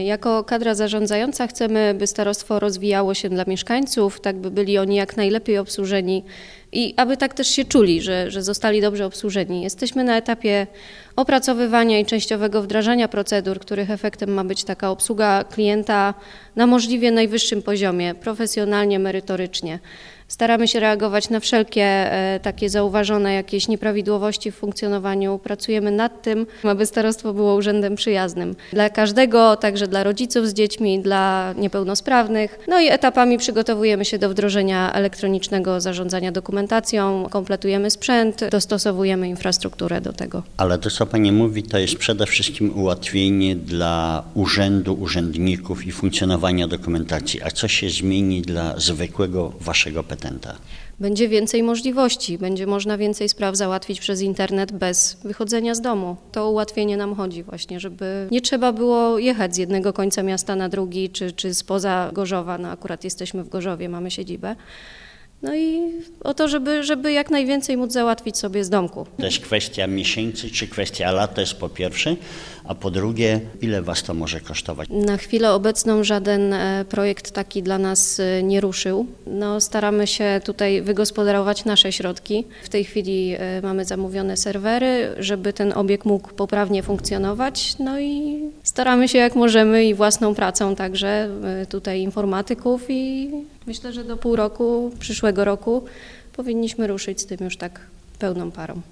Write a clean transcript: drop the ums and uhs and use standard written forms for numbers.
Jako kadra zarządzająca chcemy, by starostwo rozwijało się dla mieszkańców, tak by byli oni jak najlepiej obsłużeni i aby tak też się czuli, że zostali dobrze obsłużeni. Jesteśmy na etapie opracowywania i częściowego wdrażania procedur, których efektem ma być taka obsługa klienta na możliwie najwyższym poziomie, profesjonalnie, merytorycznie. Staramy się reagować na wszelkie takie zauważone jakieś nieprawidłowości w funkcjonowaniu. Pracujemy nad tym, aby starostwo było urzędem przyjaznym dla każdego, także dla rodziców z dziećmi, dla niepełnosprawnych. No i etapami przygotowujemy się do wdrożenia elektronicznego zarządzania dokumentacją, kompletujemy sprzęt, dostosowujemy infrastrukturę do tego. Ale to, co Pani mówi, to jest przede wszystkim ułatwienie dla urzędu, urzędników i funkcjonowania dokumentacji. A co się zmieni dla zwykłego Waszego petenta? Będzie więcej możliwości, będzie można więcej spraw załatwić przez internet bez wychodzenia z domu. To ułatwienie nam chodzi właśnie, żeby nie trzeba było jechać z jednego końca miasta na drugi, czy spoza Gorzowa. No akurat jesteśmy w Gorzowie, mamy siedzibę. No i o to, żeby jak najwięcej móc załatwić sobie z domku. To jest kwestia miesięcy czy kwestia lat, to jest po pierwsze, a po drugie, ile Was to może kosztować? Na chwilę obecną żaden projekt taki dla nas nie ruszył. No, staramy się tutaj wygospodarować nasze środki. W tej chwili mamy zamówione serwery, żeby ten obieg mógł poprawnie funkcjonować. No i staramy się jak możemy i własną pracą także tutaj informatyków i myślę, że do pół roku, przyszłego roku powinniśmy ruszyć z tym już tak pełną parą.